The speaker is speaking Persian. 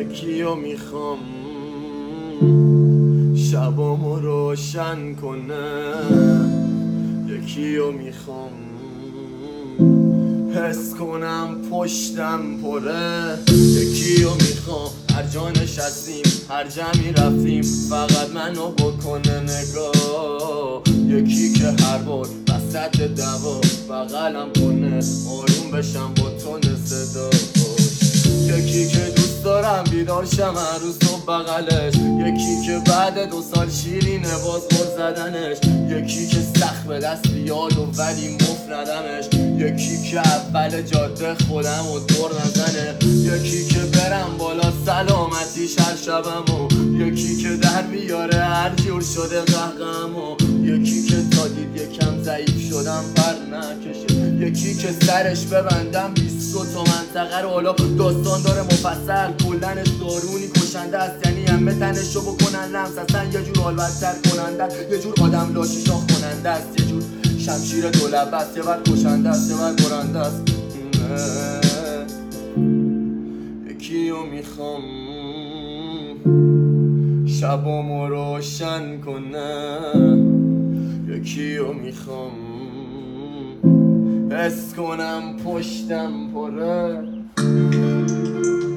یکیو میخوام شبامو روشن کنه، یکیو میخوام حس کنم پشتم پره، یکیو میخوام هر جا نشستیم هر جمعی رفتیم فقط منو بکنه نگاه، یکی که هر بار وسط دوا بغلم کنه آروم بشم با تون صداش، یکی که دوست دارم بیدار شم هر روز صبح بغلش، یکی که بعد 2 سال شیرینه باز غر زدنش، یکی که سخت به دست بیاد و ولی مفت ندمش، یکی که اول جاده خودم و دور نزنه، یکی که برم بالا سلامتیش هر شبم و یکی که در بیاره هر جور شده قهقم و یکی که تا دید یکم ضعیف شدم پر نکشه، یکی که سرش ببندم 20 تا منطقه رو حالا داستان داره مفصل، کلنش دارونی کشنده است، یعنی همه تنشو بکنن لمس، اصلا یه جور حالبتر کننده، یه جور آدم لاشی شاخ کننده است، یه جور شمشیر دولبه است، یه بر کشنده است یه بر برنده است، یکیو میخوام شبامو روشن کنه، یکیو میخوام حس کنم پشتم پره.